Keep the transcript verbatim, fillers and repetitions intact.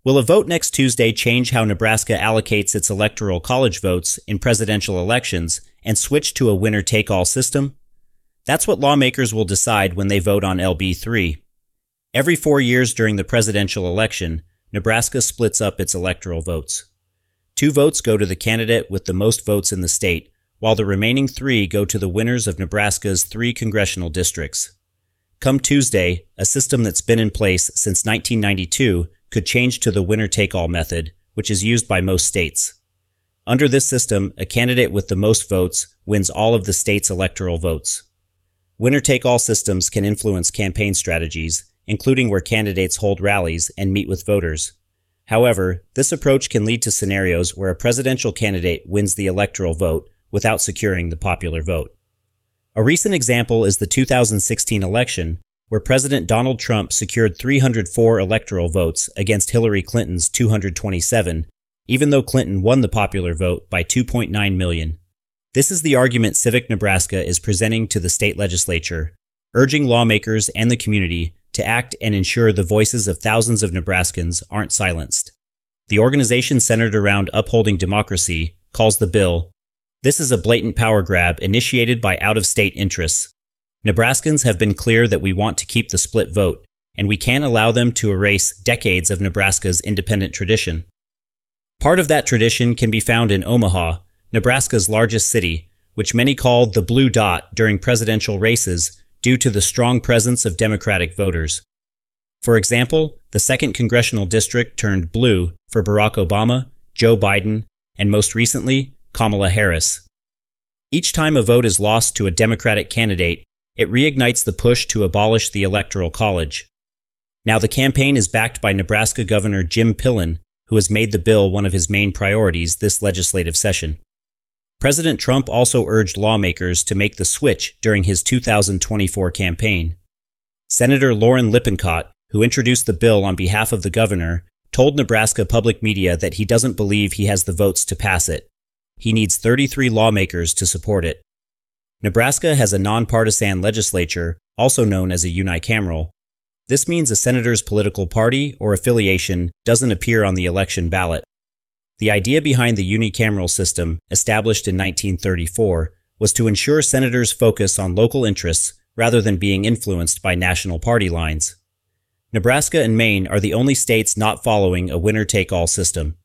Will a vote next Tuesday change how Nebraska allocates its electoral college votes in presidential elections and switch to a winner-take-all system? That's what lawmakers will decide when they vote on L B three. Every four years during the presidential election, Nebraska splits up its electoral votes. Two votes go to the candidate with the most votes in the state, while the remaining three go to the winners of Nebraska's three congressional districts. Come Tuesday, a system that's been in place since nineteen ninety-two could change to the winner-take-all method, which is used by most states. Under this system, a candidate with the most votes wins all of the state's electoral votes. Winner-take-all systems can influence campaign strategies, including where candidates hold rallies and meet with voters. However, this approach can lead to scenarios where a presidential candidate wins the electoral vote without securing the popular vote. A recent example is the two thousand sixteen election, where President Donald Trump secured three hundred four electoral votes against Hillary Clinton's two hundred twenty-seven, even though Clinton won the popular vote by two point nine million. This is the argument Civic Nebraska is presenting to the state legislature, urging lawmakers and the community to act and ensure the voices of thousands of Nebraskans aren't silenced. The organization centered around upholding democracy calls the bill, "This is a blatant power grab initiated by out-of-state interests. Nebraskans have been clear that we want to keep the split vote, and we can't allow them to erase decades of Nebraska's independent tradition." Part of that tradition can be found in Omaha, Nebraska's largest city, which many called the Blue Dot during presidential races due to the strong presence of Democratic voters. For example, the second congressional district turned blue for Barack Obama, Joe Biden, and most recently, Kamala Harris. Each time a vote is lost to a Democratic candidate, it reignites the push to abolish the Electoral College. Now the campaign is backed by Nebraska Governor Jim Pillen, who has made the bill one of his main priorities this legislative session. President Trump also urged lawmakers to make the switch during his two thousand twenty-four campaign. Senator Lauren Lippincott, who introduced the bill on behalf of the governor, told Nebraska public media that he doesn't believe he has the votes to pass it. He needs thirty-three lawmakers to support it. Nebraska has a nonpartisan legislature, also known as a unicameral. This means a senator's political party or affiliation doesn't appear on the election ballot. The idea behind the unicameral system, established in nineteen thirty-four, was to ensure senators focus on local interests rather than being influenced by national party lines. Nebraska and Maine are the only states not following a winner-take-all system.